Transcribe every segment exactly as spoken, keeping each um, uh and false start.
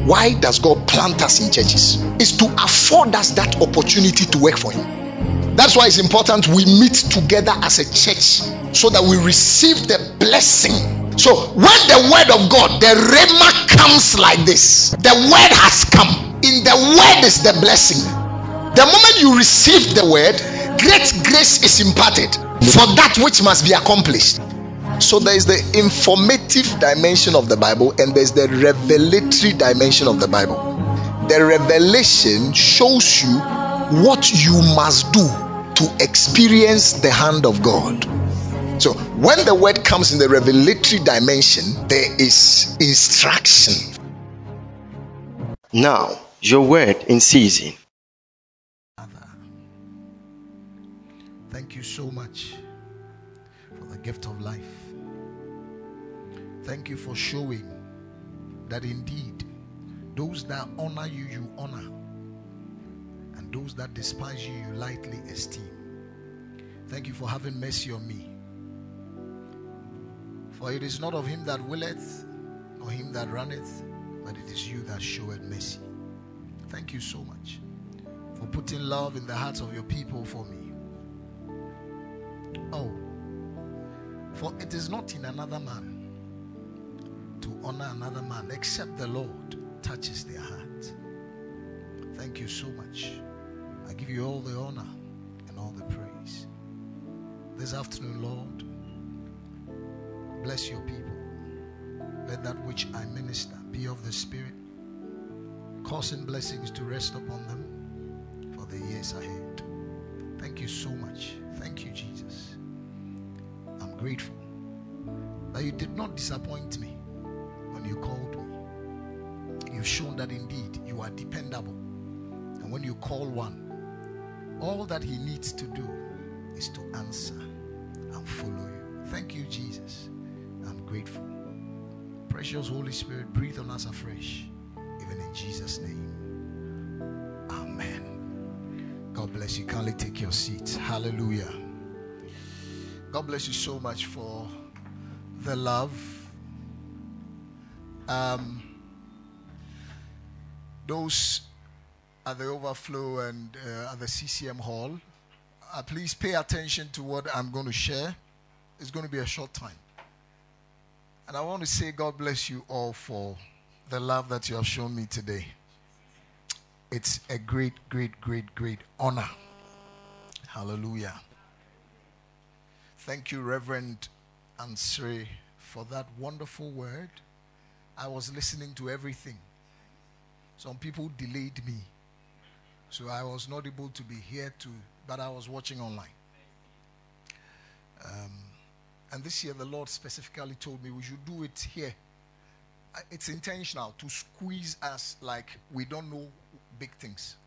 Why does God plant us in churches? It's to afford us that opportunity to work for Him. That's why it's important we meet together as a church so that we receive the blessing. So when the word of God, the rhema, comes like this, the word has come. In the word is the blessing. The moment you receive the word, great grace is imparted for that which must be accomplished. So there is the informative dimension of the Bible and there's the revelatory dimension of the Bible. The revelation shows you what you must do to experience the hand of God. So when the word comes in the revelatory dimension, there is instruction. Now, your word in season. Thank you so much for the gift of life. Thank you for showing that indeed those that honor you, you honor, and those that despise you, you lightly esteem. Thank you for having mercy on me. For it is not of him that willeth, nor him that runneth, but it is you that showeth mercy. Thank you so much for putting love in the hearts of your people for me. Oh, for it is not in another man to honor another man except the Lord touches their heart. Thank you so much. I give you all the honor and all the praise. This afternoon, Lord, bless your people. Let that which I minister be of the Spirit, causing blessings to rest upon them for the years ahead. Thank you so much. Thank you, Jesus. I'm grateful that you did not disappoint me when you called me. You've shown that indeed you are dependable. And when you call one, all that he needs to do is to answer and follow you. Thank you, Jesus. I'm grateful. Precious Holy Spirit, breathe on us afresh, even in Jesus' name. Amen. God bless you. Kindly take your seats. Hallelujah. God bless you so much for the love. Um, those at the overflow and uh, at the C C M hall, uh, please pay attention to what I'm going to share. It's going to be a short time. And I want to say God bless you all for the love that you have shown me today. It's a great, great, great, great honor. Hallelujah. Thank you, Reverend Ansre, for that wonderful word. I was listening to everything. Some people delayed me, so I was not able to be here to, but I was watching online. Um, and this year the Lord specifically told me we should do it here. It's intentional to squeeze us like we don't know big things.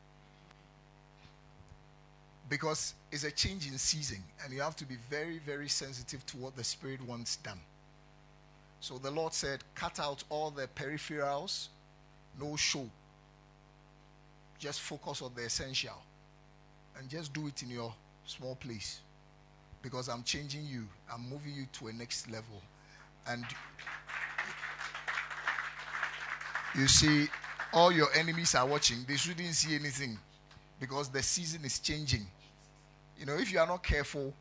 Because it's a change in season and you have to be very, very sensitive to what the Spirit wants done. So the Lord said, cut out all the peripherals, no show. Just focus on the essential and just do it in your small place. Because I'm changing you. I'm moving you to a next level. And you see, all your enemies are watching. They shouldn't see anything because the season is changing. You know, if you are not careful,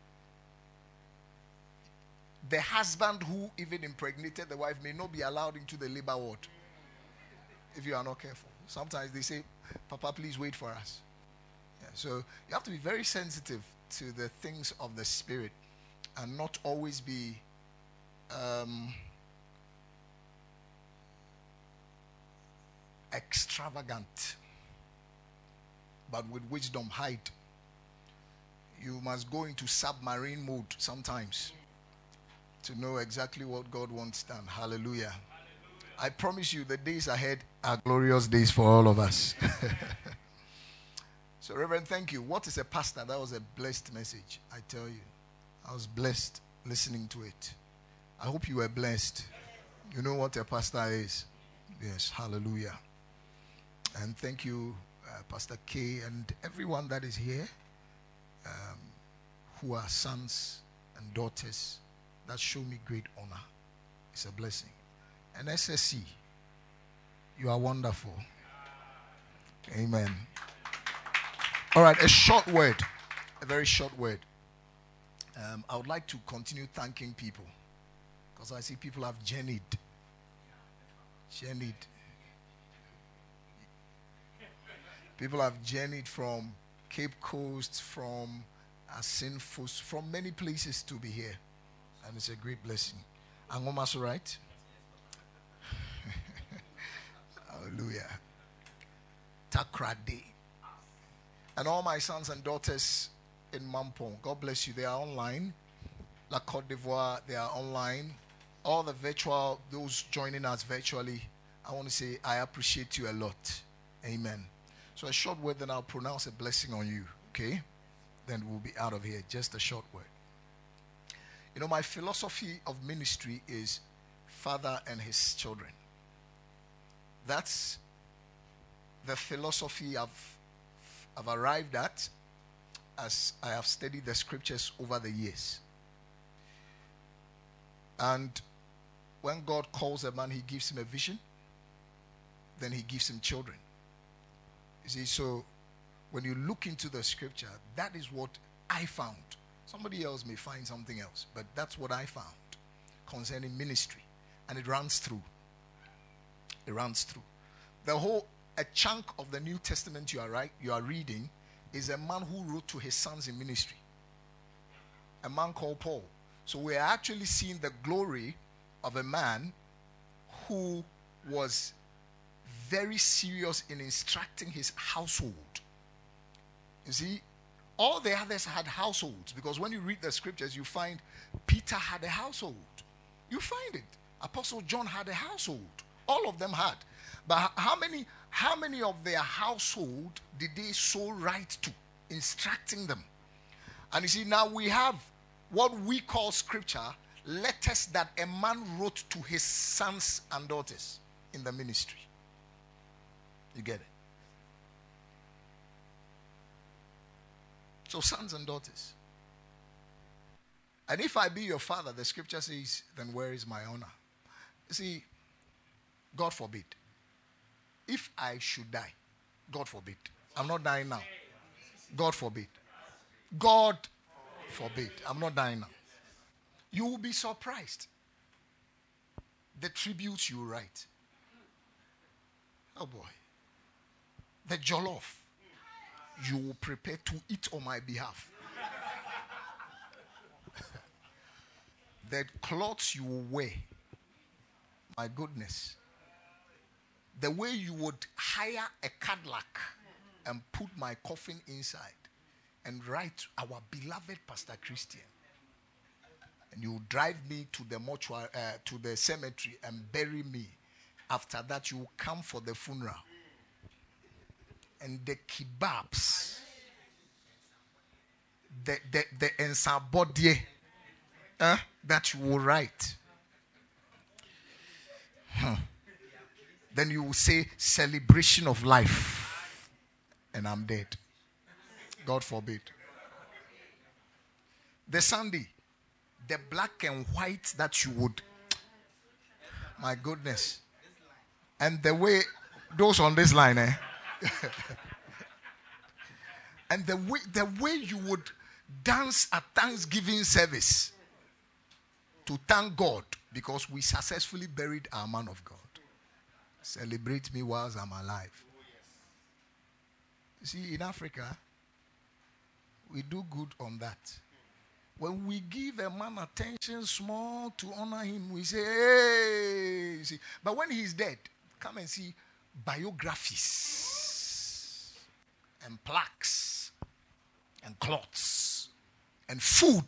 the husband who even impregnated the wife may not be allowed into the labor ward. If you are not careful. Sometimes they say, Papa, please wait for us. Yeah, so you have to be very sensitive to the things of the Spirit and not always be um, extravagant, but with wisdom hide. You must go into submarine mode sometimes to know exactly what God wants done. Hallelujah. Hallelujah. I promise you the days ahead are glorious days for all of us. So, Reverend, thank you. What is a pastor? That was a blessed message, I tell you. I was blessed listening to it. I hope you were blessed. You know what a pastor is. Yes, hallelujah. And thank you, uh, Pastor K, and everyone that is here, um, who are sons and daughters that show me great honor. It's a blessing. And S S C, You are wonderful. Amen. All right, a short word. A very short word. Um, I would like to continue thanking people because I see people have journeyed. Journeyed. People have journeyed from Cape Coast, from Asinfos, from many places to be here. And it's a great blessing. Angoma's right? Hallelujah. Takrade. And all my sons and daughters in Mampong, God bless you. They are online. La Côte d'Ivoire, they are online. All the virtual, those joining us virtually, I want to say I appreciate you a lot. Amen. So a short word, then I'll pronounce a blessing on you. Okay? Then we'll be out of here. Just a short word. You know, my philosophy of ministry is Father and his children. That's the philosophy I've, I've arrived at as I have studied the scriptures over the years. And when God calls a man, he gives him a vision. Then he gives him children. You see, so when you look into the scripture, that is what I found. Somebody else may find something else, but that's what I found concerning ministry. And it runs through. It runs through. The whole, a chunk of the New Testament you are, right, you are reading is a man who wrote to his sons in ministry. A man called Paul. So we are actually seeing the glory of a man who was very serious in instructing his household. You see, all the others had households, because when you read the scriptures, you find Peter had a household. You find it. Apostle John had a household. All of them had. But how many, how many of their household did they so write to, instructing them? And you see, now we have what we call scripture, letters that a man wrote to his sons and daughters in the ministry. You get it? So sons and daughters. And if I be your father, the scripture says, then where is my honor? You see, God forbid. If I should die, God forbid. I'm not dying now. God forbid. God forbid. I'm not dying now. You will be surprised. The tributes you write. Oh boy. The jollof you will prepare to eat on my behalf. The clothes you will wear. My goodness. The way you would hire a Cadillac and put my coffin inside and write our beloved Pastor Christian. And you drive me to the mortuary, uh, to the cemetery and bury me. After that, you will come for the funeral. And the kebabs, the the the ensabodie, uh, that you will write. Huh. Then you will say celebration of life, and I'm dead. God forbid. The Sunday, the black and white that you would, my goodness, and the way those on this line, eh. And the way the way you would dance at Thanksgiving service to thank God because we successfully buried our man of God. Celebrate me whilst I'm alive. You see, in Africa, we do good on that. When we give a man attention small to honor him, we say, hey, you see. But when he's dead, come and see biographies and plaques and cloths and food.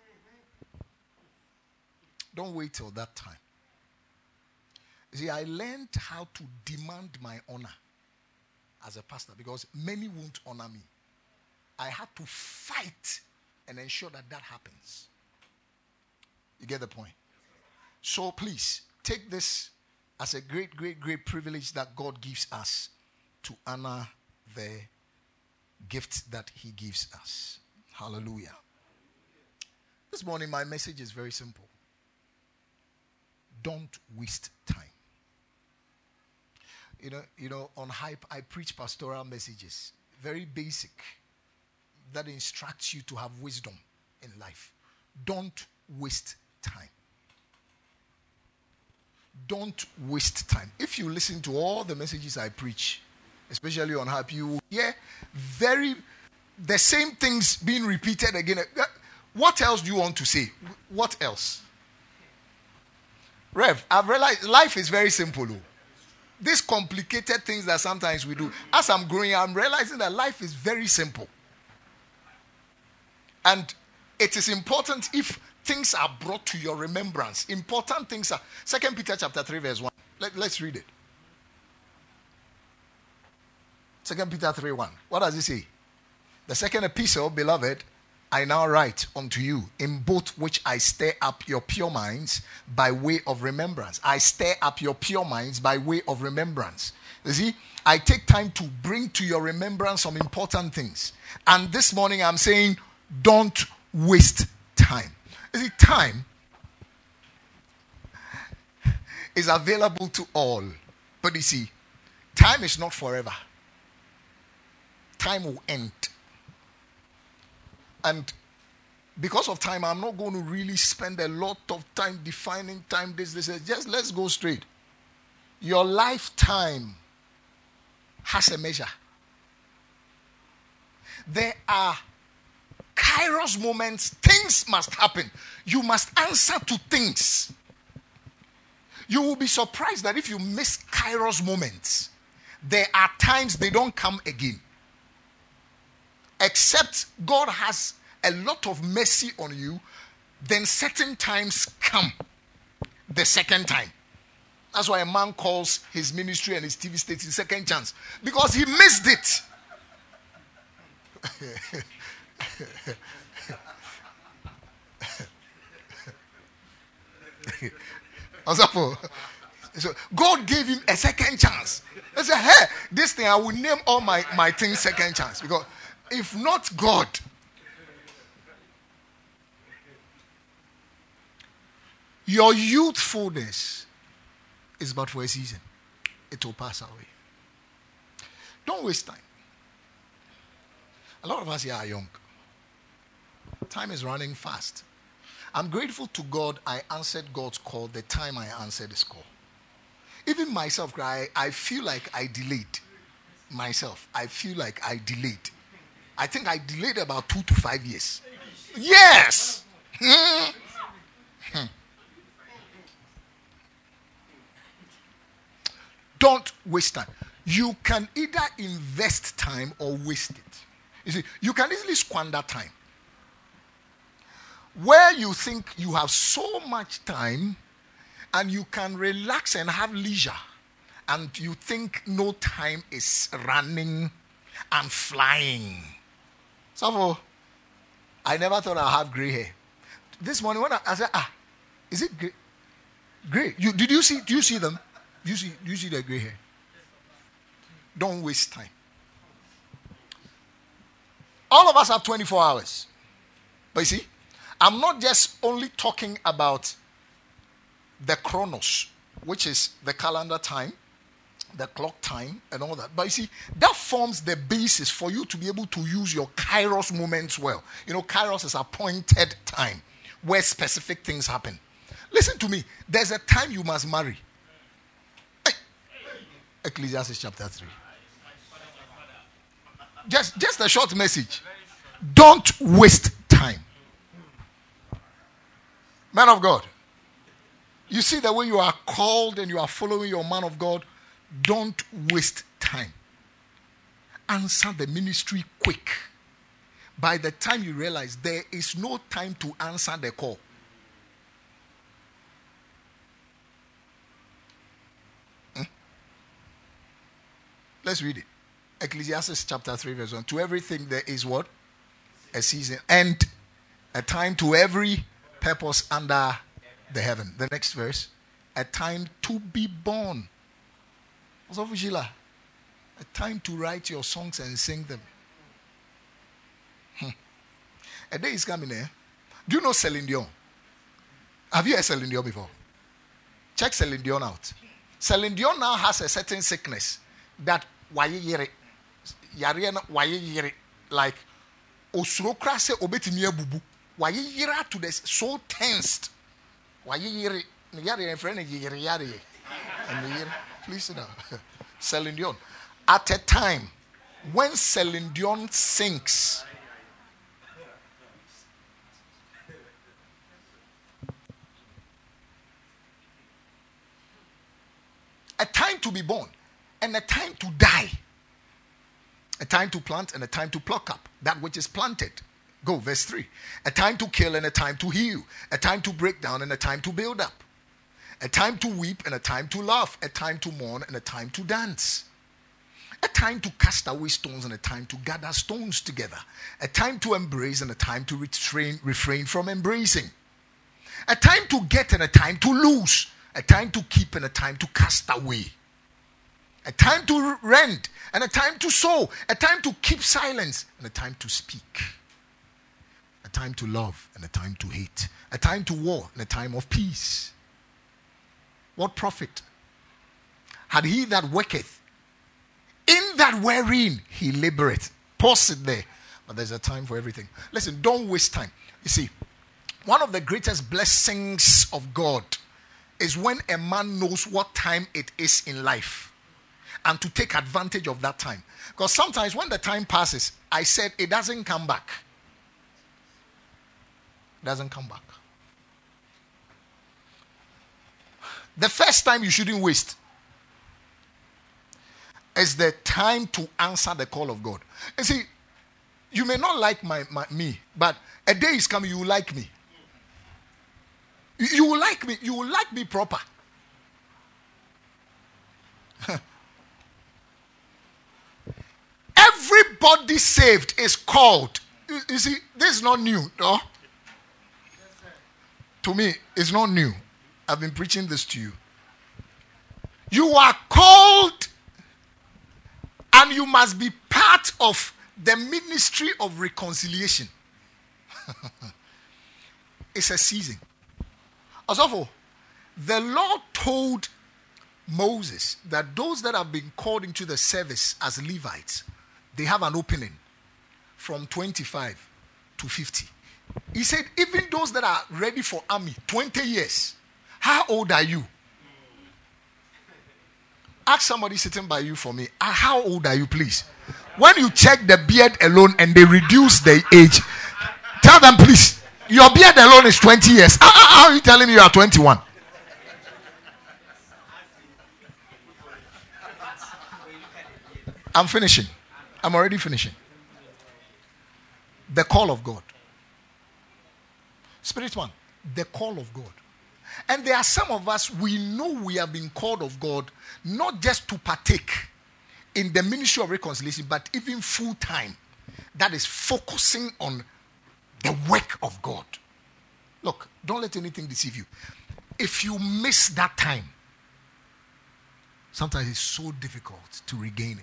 Don't wait till that time. You see, I learned how to demand my honor as a pastor because many won't honor me. I had to fight and ensure that that happens. You get the point? So please, take this as a great, great, great privilege that God gives us to honor the gift that he gives us. Hallelujah. This morning, my message is very simple. Don't waste time. You know, you know, on Hype, I preach pastoral messages, very basic, that instructs you to have wisdom in life. Don't waste time. Don't waste time. If you listen to all the messages I preach, especially on Hype, you will hear very the same things being repeated again. What else do you want to say? What else? Rev, I've realized life is very simple. Though. These complicated things that sometimes we do. As I'm growing, I'm realizing that life is very simple. And it is important if things are brought to your remembrance. Important things are. Second Peter chapter three, verse one. Let, let's read it. Second Peter three, one. What does it say? The second epistle, beloved, I now write unto you, in both which I stir up your pure minds by way of remembrance. I stir up your pure minds by way of remembrance. You see, I take time to bring to your remembrance some important things. And this morning I'm saying, don't waste time. You see, time is available to all. But you see, time is not forever. Time will end. And because of time, I'm not going to really spend a lot of time defining time, this, this, this. Just let's go straight. Your lifetime has a measure. There are Kairos moments. Things must happen. You must answer to things. You will be surprised that if you miss Kairos moments, there are times they don't come again. Except God has a lot of mercy on you, then certain times come the second time. That's why a man calls his ministry and his T V station second chance. Because he missed it. So God gave him a second chance. He said, hey, this thing, I will name all my, my things second chance. Because if not God, your youthfulness is but for a season. It will pass away. Don't waste time. A lot of us here are young. Time is running fast. I'm grateful to God I answered God's call the time I answered his call. Even myself, I, I feel like I delayed. Myself, I feel like I delayed. I think I delayed about two to five years. Yes! Hmm. Hmm. Don't waste time. You can either invest time or waste it. You see, you can easily squander time. Where you think you have so much time and you can relax and have leisure, and you think no time is running and flying. So, I never thought I'd have gray hair. This morning when I, I said, ah, is it gray? Gray. You, did you see, do you see them? Do you see, do you see the gray hair? Don't waste time. All of us have twenty-four hours. But you see, I'm not just only talking about the chronos, which is the calendar time, the clock time, and all that. But you see, that forms the basis for you to be able to use your Kairos moments well. You know, Kairos is appointed time where specific things happen. Listen to me. There's a time you must marry. Hey. Ecclesiastes chapter three. Just, just a short message. Don't waste time. Man of God, you see the way you are called and you are following your man of God. Don't waste time. Answer the ministry quick. By the time you realize there is no time to answer the call. Hmm? Let's read it. Ecclesiastes chapter three verse one. To everything there is what? A season. And a time to every purpose under the heaven. The next verse. A time to be born. A time to write your songs and sing them. Hmm. A day is coming there. Do you know Celine Dion? Have you heard Celine Dion before? Check Celine Dion out. Celine Dion now has a certain sickness that why yere yare na why yere like osuro kra se obetimi abubu why yere to the so tensed why yere yare friend yere yare and yere please sit down. Celine Dion at a time when Celine Dion sings, a time to be born and a time to die, a time to plant and a time to pluck up that which is planted. Go, verse three. A time to kill and a time to heal, a time to break down and a time to build up, a time to weep and a time to laugh, a time to mourn and a time to dance, a time to cast away stones and a time to gather stones together, a time to embrace and a time to refrain, refrain from embracing, a time to get and a time to lose, a time to keep and a time to cast away, a time to rend and a time to sow, a time to keep silence and a time to speak, a time to love and a time to hate, a time to war and a time of peace. What profit had he that worketh in that wherein he laboreth? Pause it there. But there's a time for everything. Listen, don't waste time. You see, one of the greatest blessings of God is when a man knows what time it is in life and to take advantage of that time. Because sometimes when the time passes, I said it doesn't come back. It doesn't come back. The first time you shouldn't waste is the time to answer the call of God. You see, you may not like my, my me, but a day is coming you will like me. You, you will like me. You will like me proper. Everybody saved is called. You, you see, this is not new, no? To me, it's not new. I've been preaching this to you. You are called, and you must be part of the ministry of reconciliation. It's a season. Also, the Lord told Moses that those that have been called into the service as Levites, they have an opening from twenty-five to fifty. He said, even those that are ready for army, twenty years. How old are you? Ask somebody sitting by you for me. Uh, how old are you, please? When you check the beard alone and they reduce the age, tell them, please, your beard alone is twenty years. Uh, uh, how are you telling me you are twenty-one? I'm finishing. I'm already finishing. The call of God. Spirit one, the call of God. And there are some of us, we know we have been called of God, not just to partake in the ministry of reconciliation, but even full time. That is focusing on the work of God. Look, don't let anything deceive you. If you miss that time, sometimes it's so difficult to regain it.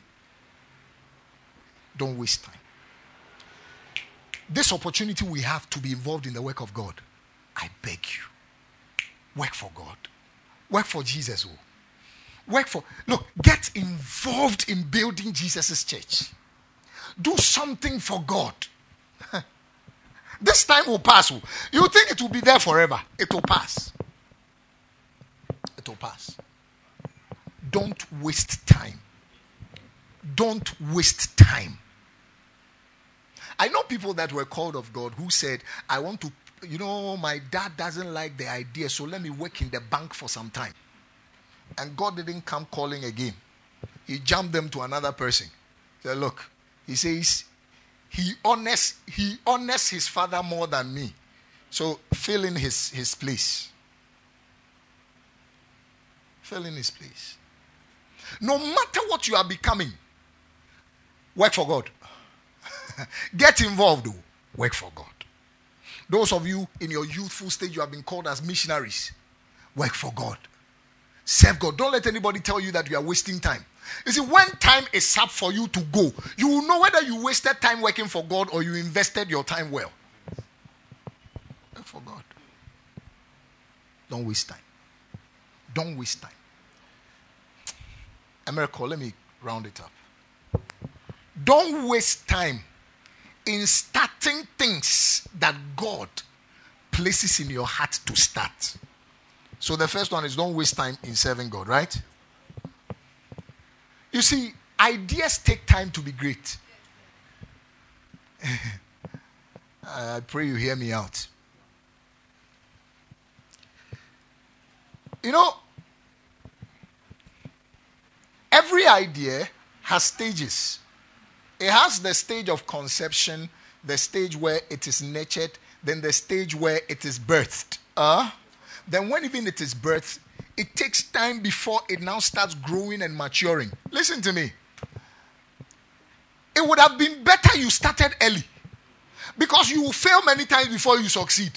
Don't waste time. This opportunity we have to be involved in the work of God, I beg you. Work for God. Work for Jesus. Work for, look, get involved in building Jesus' church. Do something for God. This time will pass. You think it will be there forever. It will pass. It will pass. Don't waste time. Don't waste time. I know people that were called of God who said, I want to, you know, my dad doesn't like the idea, so let me work in the bank for some time. And God didn't come calling again. He jumped them to another person. He said, look, he says, he honors, he honors his father more than me. So fill in his, his place. Fill in his place. No matter what you are becoming, work for God. Get involved, though. Work for God. Those of you in your youthful stage, you have been called as missionaries. Work for God. Serve God. Don't let anybody tell you that you are wasting time. You see, when time is up for you to go, you will know whether you wasted time working for God or you invested your time well. Work for God. Don't waste time. Don't waste time. America, let me round it up. Don't waste time in starting things that God places in your heart to start. So the first one is don't waste time in serving God, right? You see, ideas take time to be great. I pray you hear me out. You know, every idea has stages. It has the stage of conception, the stage where it is nurtured, then the stage where it is birthed. Uh, then when even it is birthed, it takes time before it now starts growing and maturing. Listen to me. It would have been better you started early, because you will fail many times before you succeed.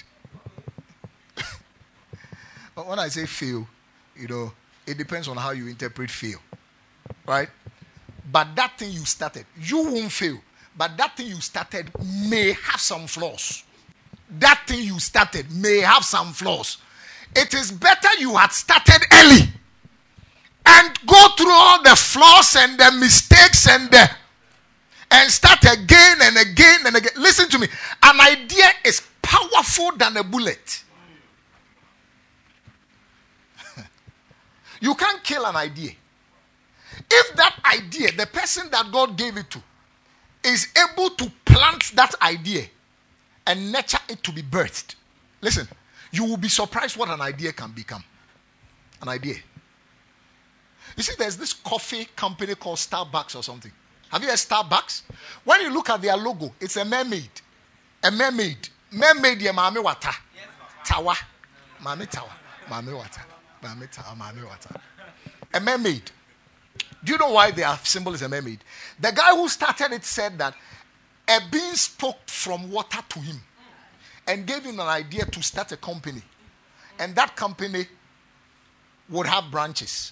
But when I say fail, you know, it depends on how you interpret fail. Right? But that thing you started, you won't fail. But that thing you started may have some flaws. That thing you started may have some flaws. It is better you had started early and go through all the flaws and the mistakes and the, and start again and again and again. Listen to me. An idea is powerful than a bullet. You can't kill an idea. If that idea, the person that God gave it to, is able to plant that idea and nurture it to be birthed, listen, you will be surprised what an idea can become. An idea. You see, there's this coffee company called Starbucks or something. Have you heard Starbucks? When you look at their logo, it's a mermaid. A mermaid. Mermaid, ya mami wata. Tawa. Mami tawa. Mami wata. Mami tawa. Mami wata. A mermaid. Do you know why their symbol is a mermaid? The guy who started it said that a being spoke from water to him and gave him an idea to start a company. And that company would have branches.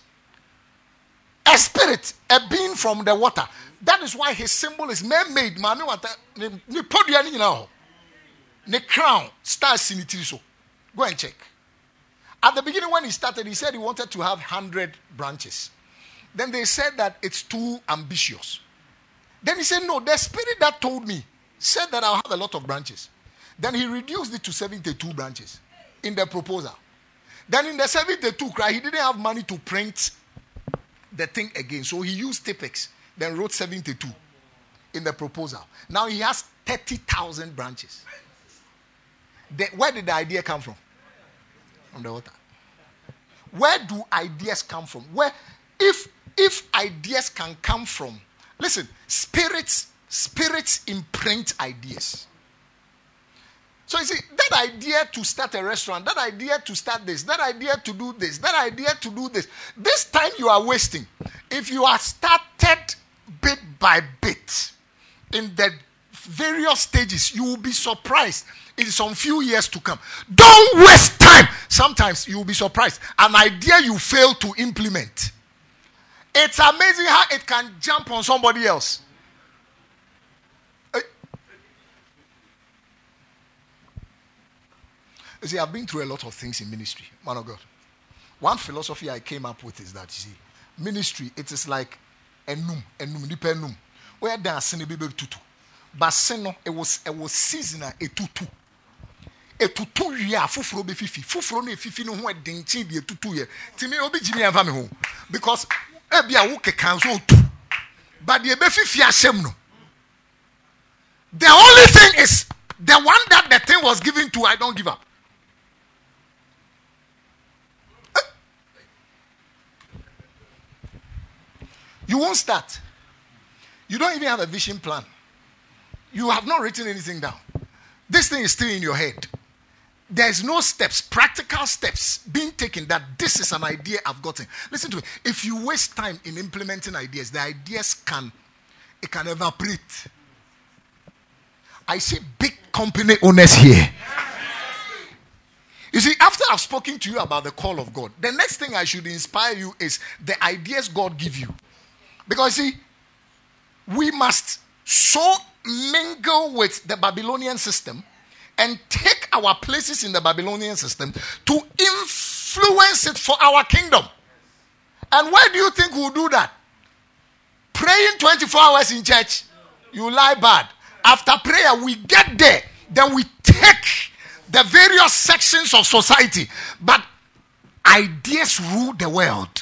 A spirit, a being from the water. That is why his symbol is mermaid. Mami water. Ni podia ni now. Ni crown stars in it so. Go and check. At the beginning when he started, he said he wanted to have one hundred branches. Then they said that it's too ambitious. Then he said, no, the spirit that told me said that I'll have a lot of branches. Then he reduced it to seventy-two branches in the proposal. Then in the seventy-two, he didn't have money to print the thing again. So he used Tipex, then wrote seventy-two in the proposal. Now he has thirty thousand branches. The, where did the idea come from? From the water. Where do ideas come from? Where, if if ideas can come from, listen, spirits, spirits imprint ideas. So you see, that idea to start a restaurant, that idea to start this, that idea to do this, that idea to do this, this time you are wasting. If you are started bit by bit in the various stages, you will be surprised in some few years to come. Don't waste time. Sometimes you will be surprised. An idea you fail to implement. It's amazing how it can jump on somebody else. You see, I've been through a lot of things in ministry, man of God. One philosophy I came up with is that, you see, ministry, it is like a num, a num, nipa num. Where there are sin be tutu. But sin, it was it was seasonal a tutu. A tutu ya fufuro be fifi. Fufuro ne fifi no ho denchi be tutu ye. Timi obi jimi anfa me ho. Because e bia wo kekan so tu. But the be fifi asem no. The only thing is the one that the thing was given to, I don't give up. You won't start. You don't even have a vision plan. You have not written anything down. This thing is still in your head. There's no steps, practical steps being taken that this is an idea I've gotten. Listen to me. If you waste time in implementing ideas, the ideas can, it can evaporate. I see big company owners here. You see, after I've spoken to you about the call of God, the next thing I should inspire you is the ideas God gives you. Because see, we must so mingle with the Babylonian system and take our places in the Babylonian system to influence it for our kingdom. And where do you think we'll do that? praying twenty-four hours in church, you lie bad. After prayer, we get there. Then we take the various sections of society. But ideas rule the world.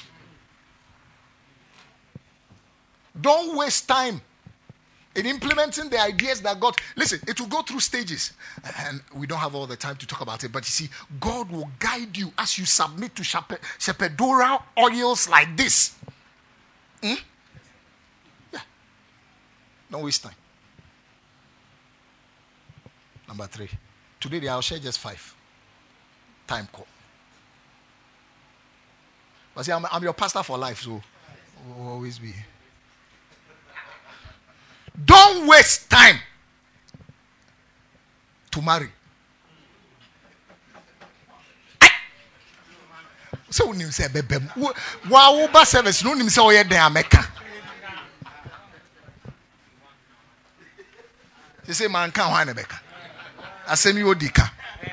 Don't waste time in implementing the ideas that God... Listen, it will go through stages. And we don't have all the time to talk about it. But you see, God will guide you as you submit to shepherdora oils like this. Hmm? Yeah. Don't waste time. Number three. Today I'll share just five. Time call. But see, I'm, I'm your pastor for life, so will always be. Don't waste time to marry. So when you say bebe, wow, Uber service, no, you say oh yeah, they are Mecca. You say man can't find a Mecca. I say me odika.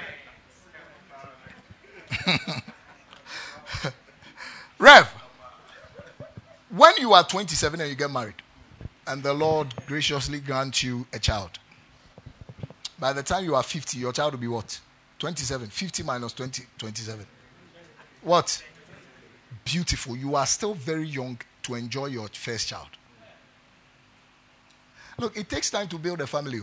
Rev, when you are twenty-seven and you get married, and the Lord graciously grants you a child, by the time you are fifty, your child will be what? twenty-seven. fifty minus twenty, twenty-seven. What? Beautiful. You are still very young to enjoy your first child. Look, it takes time to build a family.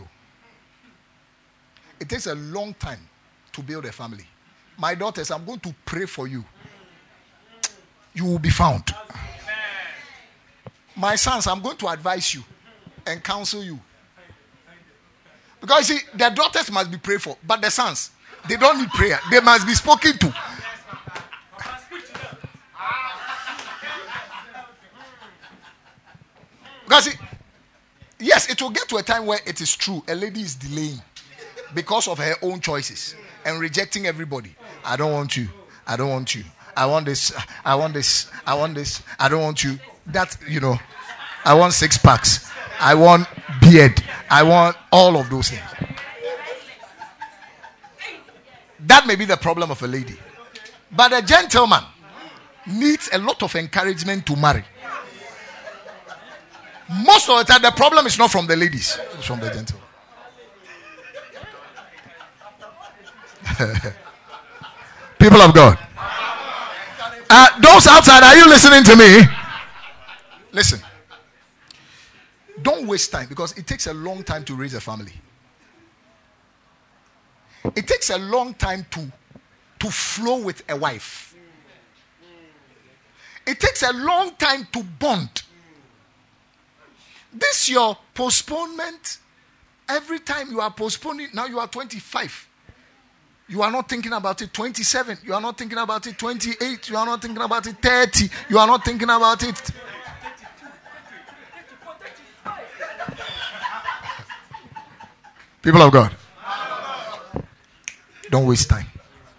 It takes a long time to build a family. My daughters, I'm going to pray for you. You will be found. My sons, I'm going to advise you and counsel you. Because you see, their daughters must be prayed for, but the sons, they don't need prayer. They must be spoken to. Because see, yes, it will get to a time where it is true. A lady is delaying because of her own choices and rejecting everybody. I don't want you. I don't want you. I want this. I want this. I want this. I don't want you. That, you know, I want six packs. I want beard. I want all of those things. That may be the problem of a lady. But a gentleman needs a lot of encouragement to marry. Most of the time, the problem is not from the ladies. It's from the gentleman. People of God. Uh, those outside, are you listening to me? Listen. Don't waste time, because it takes a long time to raise a family. It takes a long time to, to flow with a wife. It takes a long time to bond. This your postponement. Every time you are postponing, now you are twenty-five. You are not thinking about it. twenty-seven. You are not thinking about it. twenty-eight. You are not thinking about it. thirty. You are not thinking about it. People of God, don't waste time.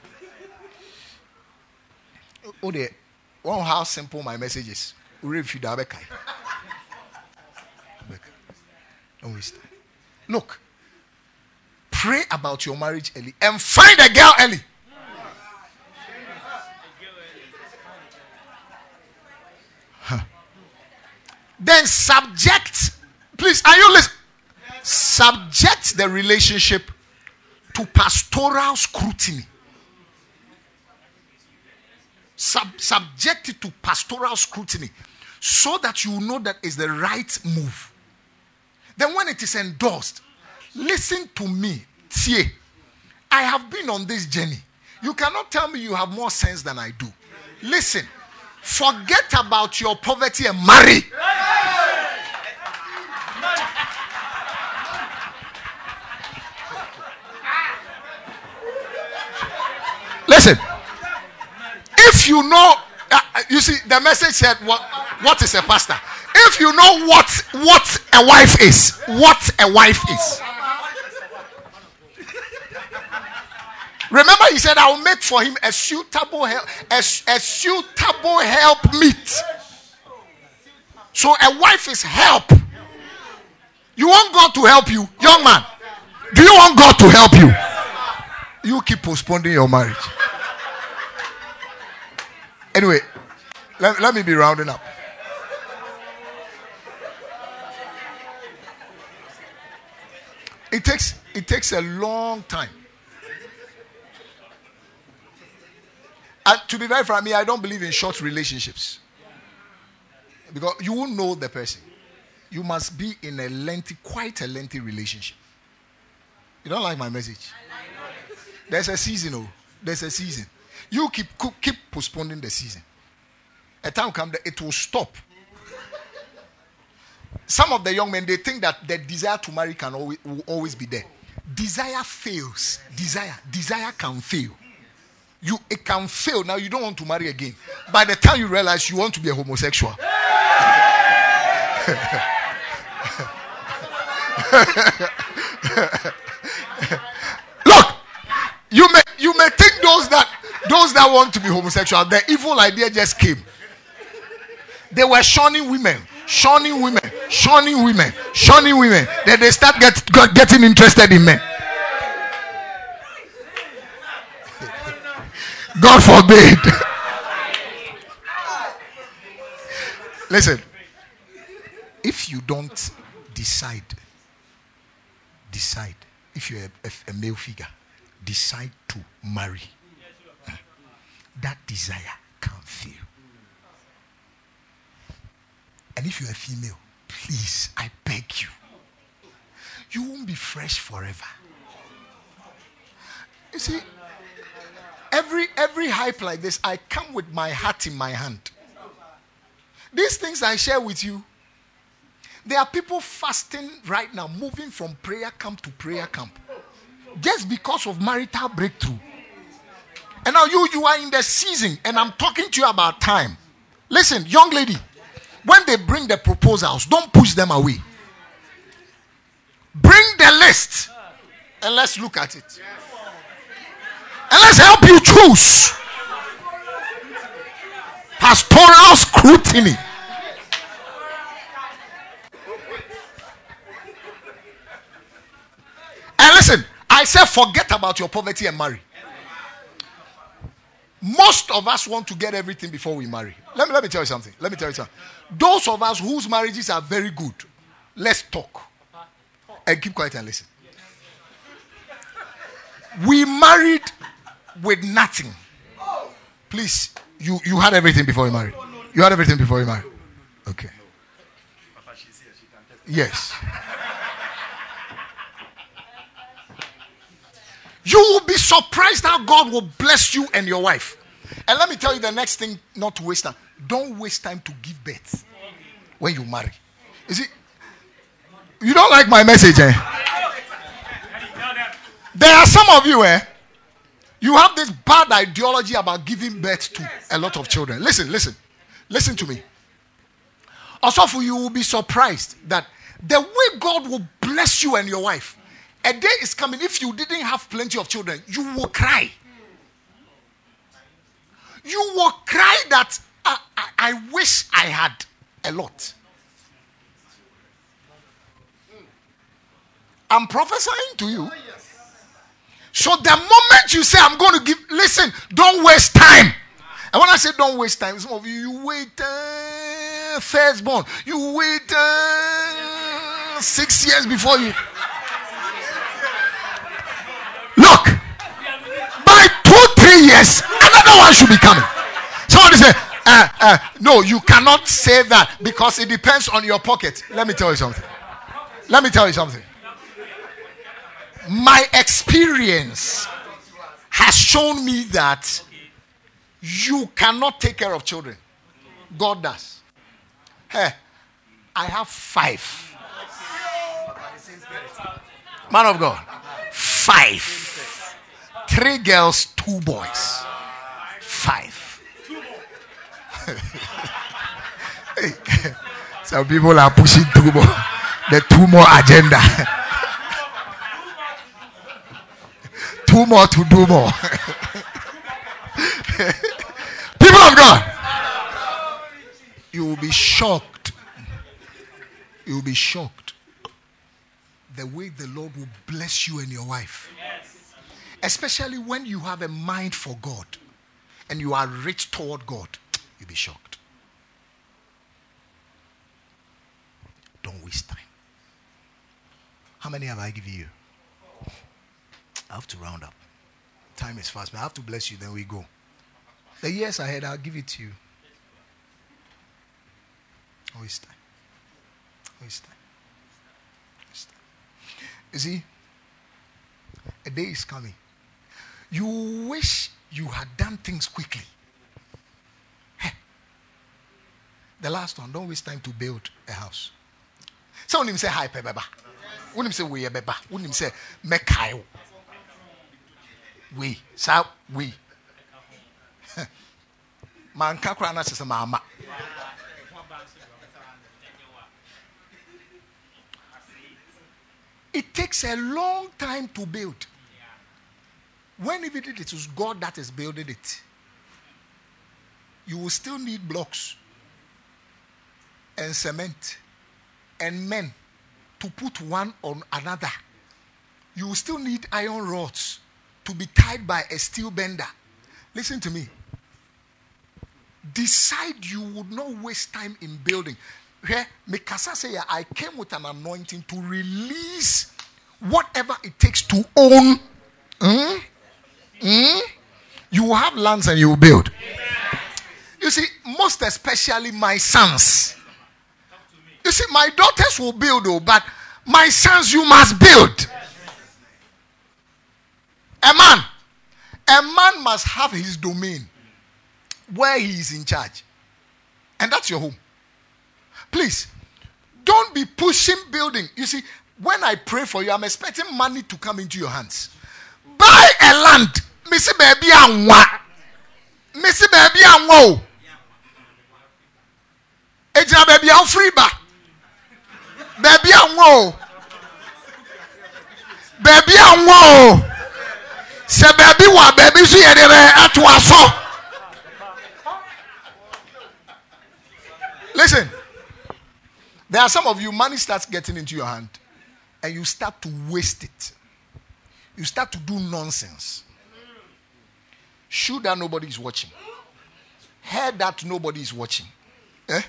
Oh, dear. One, how simple my message is. Don't waste time. Look, pray about your marriage early and find a girl early. Huh. Then subject, please, are you listening? Subject the relationship to pastoral scrutiny. Sub- subject it to pastoral scrutiny so that you know that is the right move. Then when it is endorsed, listen to me. Tie, I have been on this journey. You cannot tell me you have more sense than I do. Listen, forget about your poverty and marry. Listen, if you know, uh, you see, the message said, what, what is a pastor? If you know what, what a wife is, what a wife is. Remember, he said, I will make for him a suitable help, a, a suitable help meet. So a wife is help. You want God to help you, young man? Do you want God to help you? You keep postponing your marriage. Anyway, let, let me be rounding up. takes it takes a long time. And to be very frank, me, I don't believe in short relationships. Because you won't know the person. You must be in a lengthy, quite a lengthy relationship. You don't like my message? There's a season, oh. There's a season. You keep keep postponing the season. A time comes that it will stop. Some of the young men, they think that the desire to marry can always, will always be there. Desire fails. Desire, desire can fail. You it can fail. Now you don't want to marry again. By the time you realize you want to be a homosexual. Look, you may you may think those that those that want to be homosexual, the evil idea just came. They were shunning women, shunning women, shunning women, shunning women. Then they start get, got, getting interested in men. God forbid. Listen, if you don't decide, decide, if you're a, a, a male figure, decide to marry, that desire can fail. And if you're a female, please, I beg you, you won't be fresh forever. You see, every every hype like this, I come with my heart in my hand. These things I share with you, there are people fasting right now, moving from prayer camp to prayer camp, just because of marital breakthrough. And now you, you are in the season, and I'm talking to you about time. Listen, young lady, when they bring the proposals, don't push them away. Bring the list, and let's look at it. And let's help you choose. Pastoral scrutiny. And listen, I said forget about your poverty and marry. Most of us want to get everything before we marry. Let me, let me tell you something. Let me tell you something. Those of us whose marriages are very good, let's talk. And keep quiet and listen. We married with nothing. Please, you, you had everything before you married. You had everything before you married. Okay. Yes. You will be surprised how God will bless you and your wife. And let me tell you the next thing, not to waste time. Don't waste time to give birth when you marry. You see, you don't like my message, eh? There are some of you, eh? You have this bad ideology about giving birth to a lot of children. Listen, listen. Listen to me. Also, for you will be surprised that the way God will bless you and your wife, a day is coming, if you didn't have plenty of children, you will cry. You will cry that I, I, I wish I had a lot. I'm prophesying to you. So the moment you say, I'm going to give, listen, don't waste time. And when I say don't waste time, some of you, you wait uh, firstborn. You wait uh, six years before you. Look, by two, three years, another one should be coming. Somebody say, uh, uh, no, you cannot say that because it depends on your pocket. Let me tell you something. Let me tell you something. My experience has shown me that you cannot take care of children. God does. Hey, I have five. Man of God. Five. Three girls, two boys. Five. Hey, some people are pushing two more. The two more agenda. Two more to do more. People of God, you will be shocked. You will be shocked the way the Lord will bless you and your wife. Especially when you have a mind for God and you are rich toward God, you'll be shocked. Don't waste time. How many have I given you? I have to round up. Time is fast, but I have to bless you, then we go. The years ahead, I'll give it to you. Always time. Always time. Always time. You see, a day is coming. You wish you had done things quickly. Hey, the last one, don't waste time to build a house. Someone him say hi, Pebeba. Wouldn't him say we beba. Wouldn't him say mekayo. We, sa we. Man kakra na sese mama. It takes a long time to build. When even it is God that is building it, you will still need blocks and cement and men to put one on another. You will still need iron rods to be tied by a steel bender. Listen to me. Decide you would not waste time in building. Here, Mikasa say, I came with an anointing to release whatever it takes to own. Mm? Mm? You will have lands and you will build. Amen. You see, most especially my sons. You see, my daughters will build, though, but my sons, you must build. A man, a man must have his domain where he is in charge. And that's your home. Please, don't be pushing building. You see, when I pray for you, I'm expecting money to come into your hands. Buy a land. Missy baby and wa. Missy baby and wo. Ejina baby and free ba. Baby and wo. Baby and wo. Se baby wa baby so yedere atwa so. Listen. There are some of you, money starts getting into your hand and you start to waste it. You start to do nonsense. Shoe that nobody is watching. Hair that nobody is watching. Eh?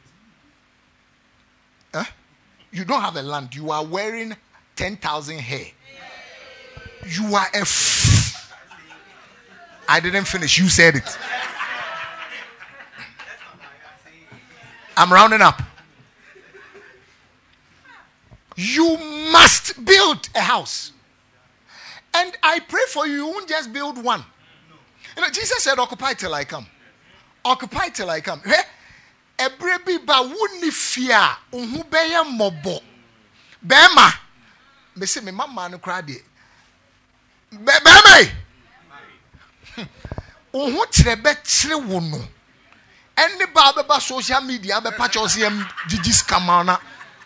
Eh? You don't have a land. You are wearing ten thousand hair. You are a f- I didn't finish. You said it. I'm rounding up. You must build a house. And I pray for you, you won't just build one. You know, Jesus said, occupy till I come. Occupy till I come. Ebrebi ba wuni fear, unhu beye mobo. Bema. Me say me mama no cry de. Bema. Unhu trebe tre wo no. Any ba ba social media be patch us yam jijis kamana.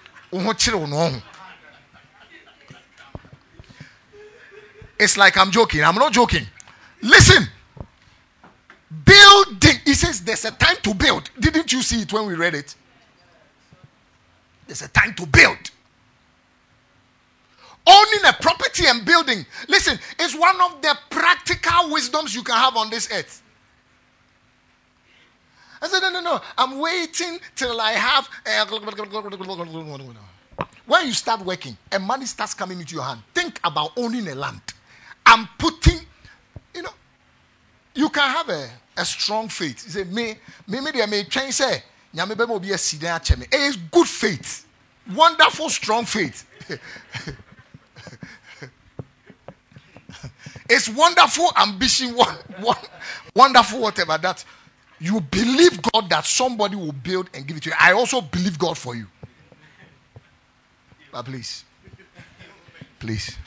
It's like I'm joking. I'm not joking. Listen. Building. He says there's a time to build. Didn't you see it when we read it? There's a time to build. Owning a property and building. Listen, it's one of the practical wisdoms you can have on this earth. I said, no, no, no. I'm waiting till I have. Uh, when you start working and money starts coming into your hand, think about owning a land. I'm putting, you know, you can have a, a strong faith. You say, me, me, me, me, train say, nyame bebo be a sidena cheme. It's good faith, wonderful, strong faith. It's wonderful ambition, wonderful whatever that. You believe God that somebody will build and give it to you. I also believe God for you. But please, please,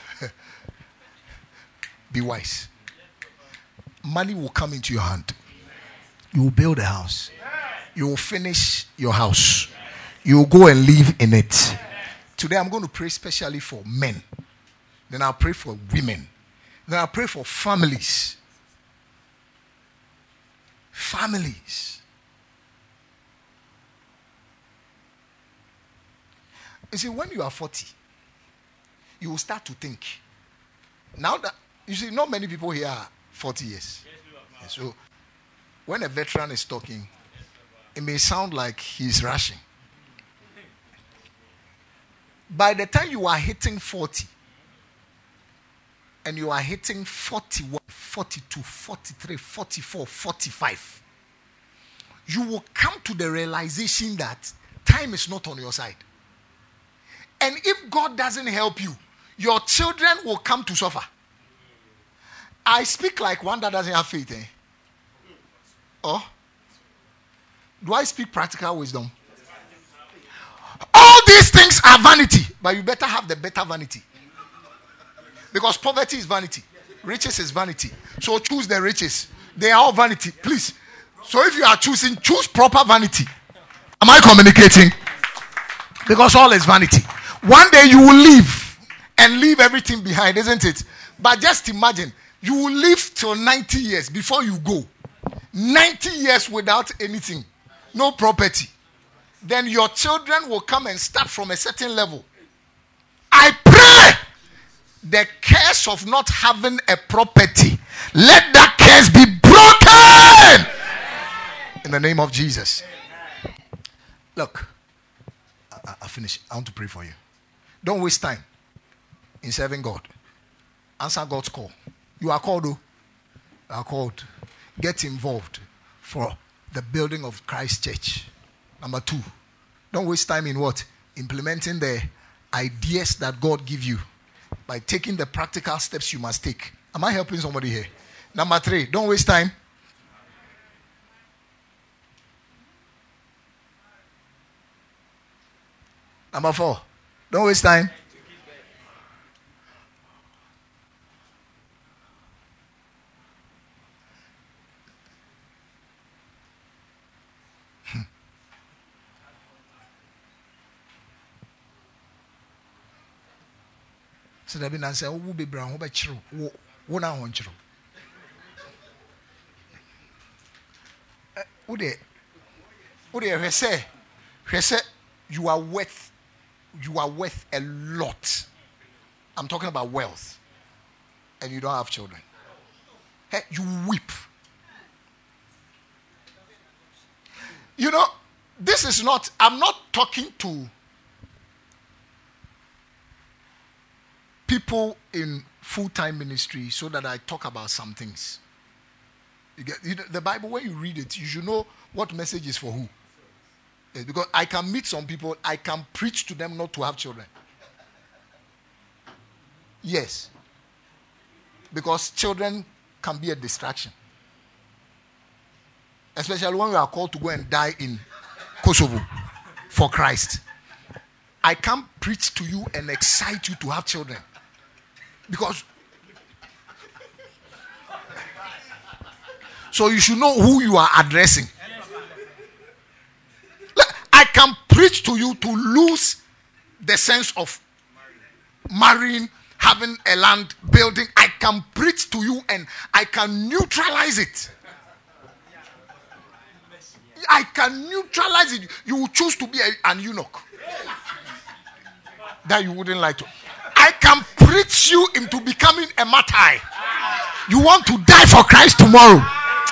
be wise. Money will come into your hand. You will build a house. You will finish your house. You will go and live in it. Today I'm going to pray specially for men. Then I'll pray for women. Then I'll pray for families. Families. You see, when you are forty, you will start to think. Now that, you see, not many people here are forty years. Yes, so, when a veteran is talking, it may sound like he's rushing. By the time you are hitting forty, and you are hitting forty-one, forty-two, forty-three, forty-four, forty-five, you will come to the realization that time is not on your side. And if God doesn't help you, your children will come to suffer. I speak like one that doesn't have faith. Eh? Oh? Do I speak practical wisdom? All these things are vanity, but you better have the better vanity. Because poverty is vanity. Riches is vanity. So choose the riches. They are all vanity. Please. So if you are choosing, choose proper vanity. Am I communicating? Because all is vanity. One day you will leave and leave everything behind, isn't it? But just imagine, you will live till ninety years before you go. ninety years without anything. No property. Then your children will come and start from a certain level. I pray the curse of not having a property, let that curse be broken in the name of Jesus. Look, I, I finish. I want to pray for you. Don't waste time in serving God. Answer God's call. You are called, though. You are called. Get involved for the building of Christ Church. Number two, don't waste time in what? Implementing the ideas that God give you by taking the practical steps you must take. Am I helping somebody here? Number three, don't waste time. Number four, don't waste time. So there be an answer. Who will be brown? Who be true? Who who now want true? Who they? Who they? They say, they say you are worth, you are worth a lot. I'm talking about wealth, and you don't have children. Hey, you weep. You know, this is not. I'm not talking to people in full-time ministry so that I talk about some things. You get, you know, the Bible, when you read it, you should know what message is for who. Yes, because I can meet some people, I can preach to them not to have children. Yes. Because children can be a distraction. Especially when we are called to go and die in Kosovo for Christ. I can't preach to you and excite you to have children. Because so you should know who you are addressing. I can preach to you to lose the sense of marrying, having a land, building. I can preach to you and I can neutralize it. I can neutralize it. You will choose to be a, an eunuch that you wouldn't like to. I can preach you into becoming a martyr. You want to die for Christ tomorrow.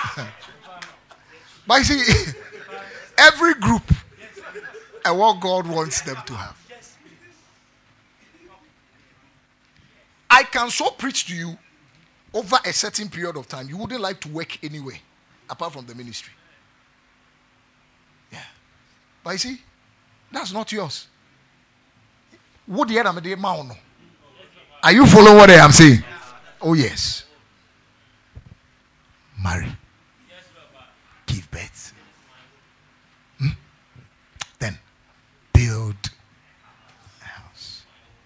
But you see, every group and what God wants them to have. I can so preach to you over a certain period of time. You wouldn't like to work anyway, apart from the ministry. Yeah. But you see, that's not yours. What the other day, man? Are you following what I am saying? Oh, yes. Marry. Give birth. Hmm? Then build a house.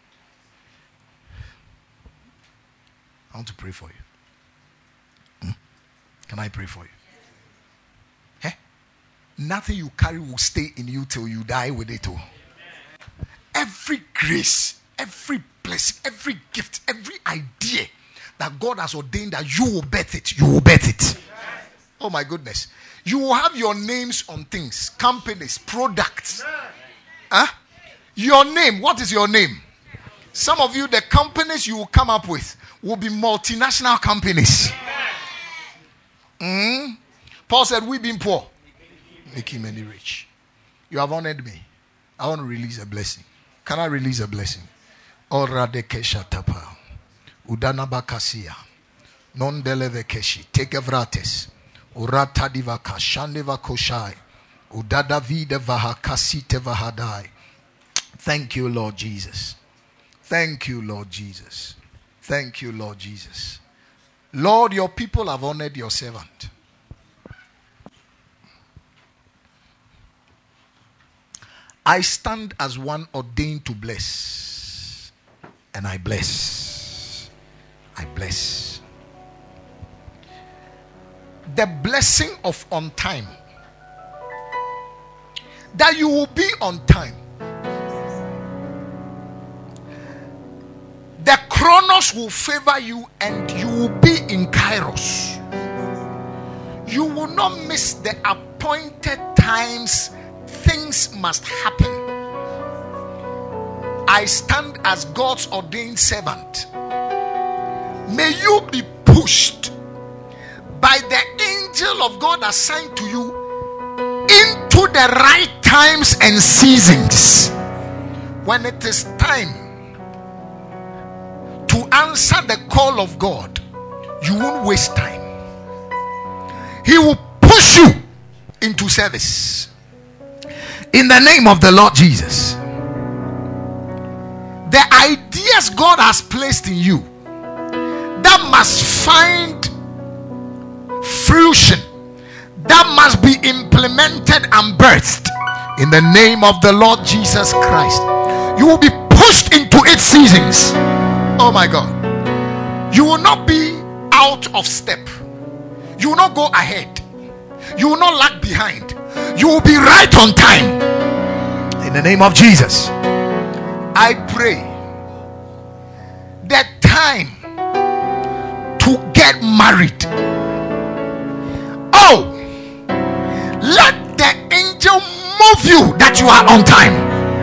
I want to pray for you. Hmm? Can I pray for you? Hey? Nothing you carry will stay in you till you die with it all. Every grace, every blessing, every gift, every idea that God has ordained that you will birth it, you will birth it. Oh my goodness. You will have your names on things, companies, products. Huh? Your name, what is your name? Some of you, the companies you will come up with will be multinational companies. Mm? Paul said, we being poor, making many rich. You have honored me. I want to release a blessing. Can I release a blessing? Ora de keshatapa. Udana bakasia. Non delevekeshi. Take evrates. Urata divaka. Shandeva koshai. Udada vida vahakasite vahadai. Thank you, Lord Jesus. Thank you, Lord Jesus. Thank you, Lord Jesus. Lord, your people have honored your servant. I stand as one ordained to bless. And I bless. I bless. The blessing of on time. That you will be on time. The chronos will favor you and you will be in Kairos. You will not miss the appointed times. Things must happen. I stand as God's ordained servant. May you be pushed by the angel of God assigned to you into the right times and seasons. When it is time to answer the call of God, you won't waste time. He will push you into service. In the name of the Lord Jesus. The ideas God has placed in you that must find fruition, that must be implemented and birthed in the name of the Lord Jesus Christ. You will be pushed into its seasons. Oh my God. You will not be out of step. You will not go ahead. You will not lag behind. You will be right on time. In the name of Jesus. I pray that time to get married. Oh, let the angel move you that you are on time.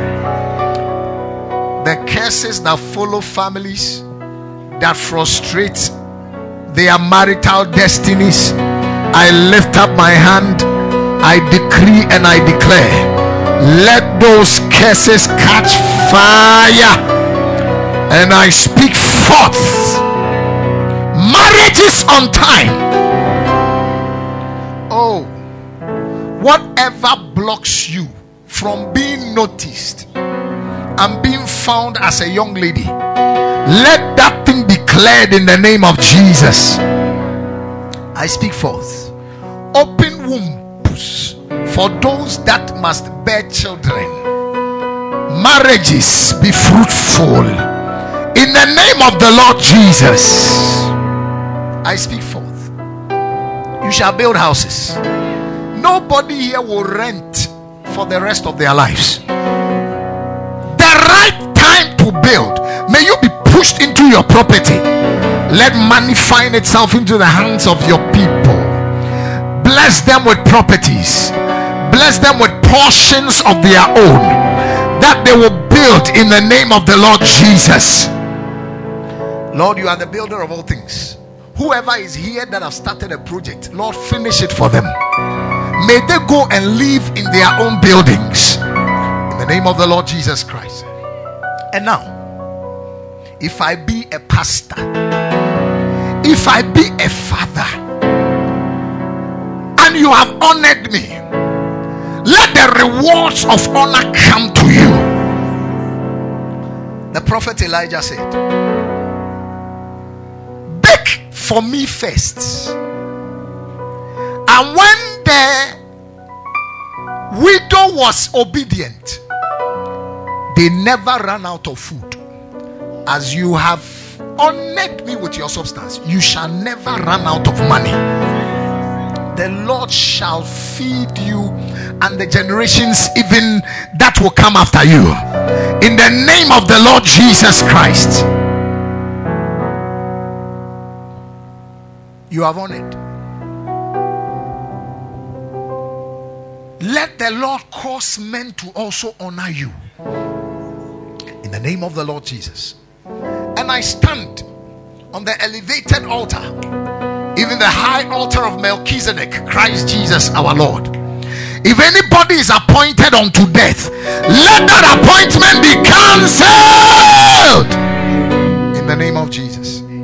The curses that follow families, that frustrate their marital destinies, I lift up my hand, I decree and I declare, let those curses catch fire, and I speak forth marriages on time. Oh, whatever blocks you from being noticed and being found as a young lady, let that thing be cleared in the name of Jesus. I speak forth open wombs for those that must bear children. Marriages be fruitful in the name of the Lord Jesus. I speak forth. You shall build houses. Nobody here will rent for the rest of their lives. The right time to build. May you be pushed into your property. Let money find itself into the hands of your people. Bless them with properties. Bless them with portions of their own that they will build in the name of the Lord Jesus. Lord, you are the builder of all things. Whoever is here that have started a project, Lord, finish it for them. May they go and live in their own buildings in the name of the Lord Jesus Christ. And now, if I be a pastor, if I be a father, and you have honored me, let the rewards of honor come to you. The prophet Elijah said, bake for me first. And when the widow was obedient, they never ran out of food. As you have honored me with your substance, you shall never run out of money. The Lord shall feed you and the generations even that will come after you. In the name of the Lord Jesus Christ. You have honored. Let the Lord cause men to also honor you. In the name of the Lord Jesus. And I stand on the elevated altar, even the high altar of Melchizedek, Christ Jesus our Lord. If anybody is appointed unto death, let that appointment be cancelled in the name of Jesus.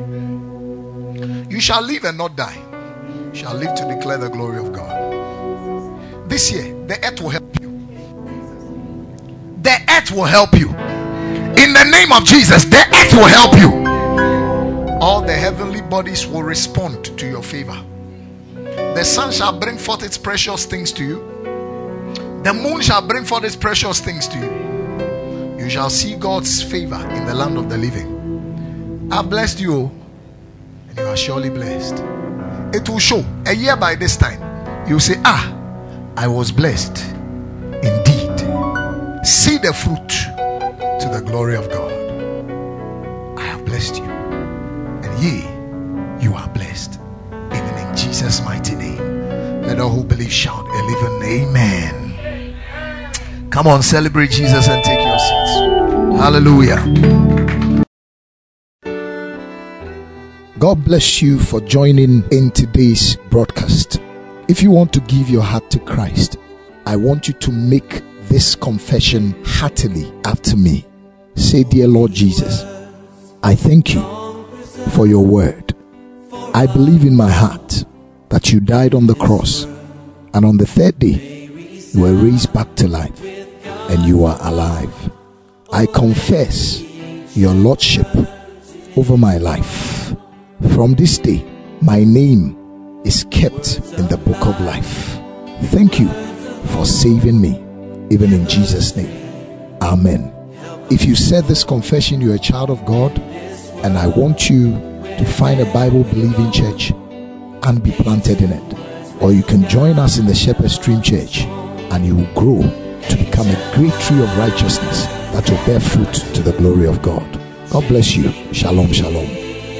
You shall live and not die. You shall live to declare the glory of God. This year, the earth will help you. The earth will help you. In the name of Jesus, the earth will help you. All the heavenly bodies will respond to your favor. The sun shall bring forth its precious things to you. The moon shall bring forth its precious things to you. You shall see God's favor in the land of the living. I blessed you, and you are surely blessed. It will show. A year by this time, you'll say, ah, I was blessed indeed. See the fruit to the glory of God. I have blessed you, and ye, you are blessed. Even in Jesus' mighty name. Let all who believe shout a living amen. Come on, celebrate Jesus and take your seats. Hallelujah. God bless you for joining in today's broadcast. If you want to give your heart to Christ, I want you to make this confession heartily after me. Say, dear Lord Jesus, I thank you for your word. I believe in my heart that you died on the cross, and on the third day you were raised back to life, and you are alive. I confess your lordship over my life. From this day, my name is kept in the book of life. Thank you for saving me, even in Jesus' name. Amen. If you said this confession, you're a child of God, and I want you to find a Bible-believing church and be planted in it. Or you can join us in the Shepherd Stream Church, and you will grow to become a great tree of righteousness that will bear fruit to the glory of God. God bless you. Shalom, shalom.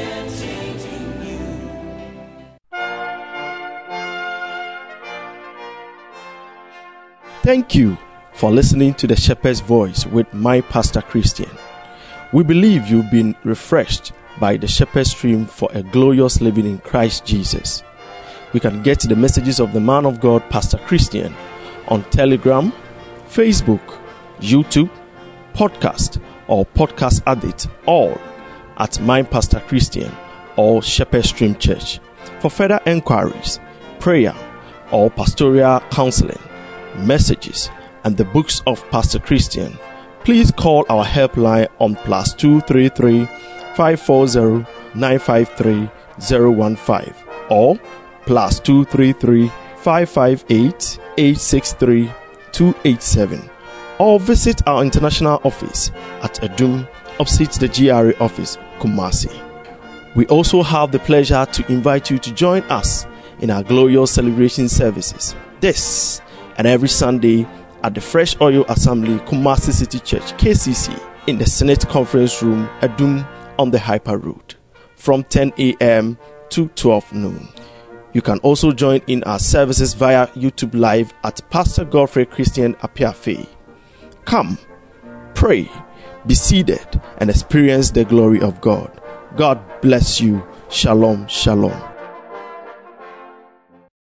Thank you for listening to the Shepherd's Voice with my Pastor Christian. We believe you've been refreshed by the Shepherd Stream for a glorious living in Christ Jesus. You can get the messages of the man of God, Pastor Christian, on Telegram, Facebook, YouTube, podcast, or podcast addict, all at My Pastor Christian or Shepherd Stream Church. For further enquiries, prayer, or pastoral counseling, messages, and the books of Pastor Christian, please call our helpline on plus two three three, five four zero, nine five three, zero one five or plus two three three, five five eight, eight six three, two eight seven, or visit our international office at Adum, opposite the G R A office, Kumasi. We also have the pleasure to invite you to join us in our glorious celebration services this and every Sunday at the Fresh Oil Assembly, Kumasi City Church, K C C, in the Senate Conference Room, Adum, on the Hyper Road, from ten a.m. to twelve noon. You can also join in our services via YouTube Live at Pastor Godfrey Christian Apiafe. Come, pray, be seated, and experience the glory of God. God bless you. Shalom, shalom.